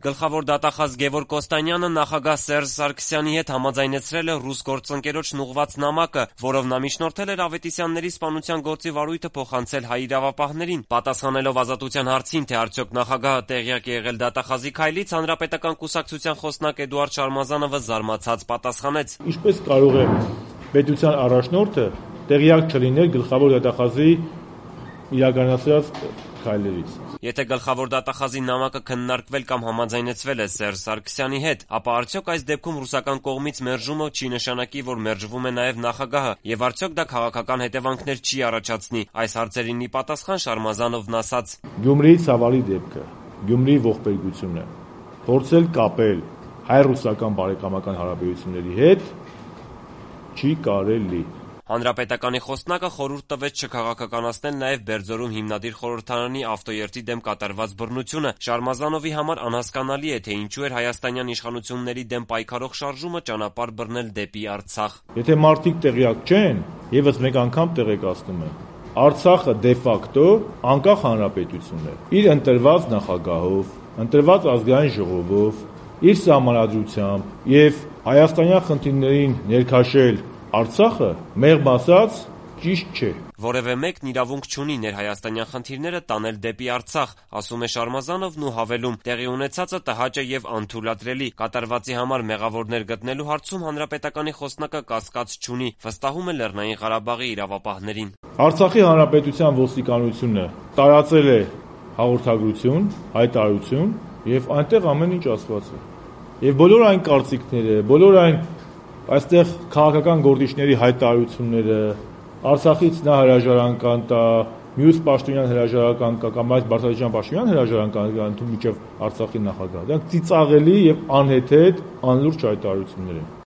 Գլխավոր դատախազ Գևորգ Կոստանյանը նախագահ Սերժ Սարգսյանի հետ համաձայնեցրել է ռուս գործընկերոջն ուղղված նամակը, որով նա միջնորդել էր Ավետիսյանների սպանության գործի վարույթը փոխանցել հայ իրավապահներին։ Պատասխանելով Ազատության հարցին, թե արդյոք նախագահը տեղյակ է եղել դատախազի քայլից, Հանրապետական կուսակցության խոսնակ Էդուարդ Շարմազանովը զարմացած պատասխանեց. Ինչպես կարող է պետության առաջնորդը տեղյակ չլինել գլխավոր դատախազի իրականացրած քայլերից։ Եթե գլխավոր դատախազի նամակը քննարկվել կամ համաձայնեցվել է Սերժ Սարգսյանի հետ, ապա արդյոք այս դեպքում ռուսական կողմից մերժումը չի նշանակի, որ մերժվում է նաև նախագահը, եւ արդյոք դա քաղաքական հետևանքներ չի առաջացնի։ Այս հարցերին ի պատասխան Շարմազանովն ասաց. Գյումրիի ցավալի դեպքը, Գյումրիի ողբերգությունը, փորձել կապել հայ-ռուսական բարեկամական հարաբերությունների հետ չի կարելի։ Հանրապետականի խոսնակը խորհուրդ տվեց չքաղաքականացնել նաև Բերձորում հիմնադիր խորհրդարանի ավտոերթի դեմ կատարված բռնությունը։ Շարմազանովի համար անհասկանալի է, թե ինչու էր հայաստանյան իշխանությունների դեմ պայքարող շարժումը ճանապարհ բռնել դեպի Արցախ։ Եթե մարդիկ տեղյակ չեն, եւս մեկ անգամ տեղեկացնում եմ, Արցախը դե ֆակտո անկախ հանրապետություն է։ Իր ընտրված նախագահով, ընտրված ազգային ժողովով, իր սահմանադրությամբ եւ հայաստանյան խնդիրներին ներքաշել Արցախը մեղմ ասած ճիշտ չէ։ Որևէ մեկն իրավունք չունի ներհայաստանյան խնդիրները տանել դեպի Արցախ, ասում է Շարմազանովն ու հավելում. տեղի ունեցածը տհաճ է եւ անթույլատրելի։ Կատարվածի համար մեղավորներ գտնելու հարցում Հանրապետականի խոսնակը կասկած չունի, վստահում է Լեռնային Ղարաբաղի իրավապահներին։ Արցախի հանրապետության ոստիկանությունը տարածել է հաղորդագրություն, հայտարարություն եւ այնտեղ ամեն ինչ ասված է։ Եվ բոլոր այն կարծիքները, բոլոր այն այստեղ քաղաքական գործիչների հայտարարությունները, Արցախից նա հրաժարական տա, մյուս պաշտոնյան հրաժարական կա կամ այս Բարձրաստիճան պաշտոնյան հրաժարական կա ընդհանուր միջև Արցախի նախագահ։ Դրանք ծիծաղելի եւ անհեթեթ անլուրջ հայտարարություններ են։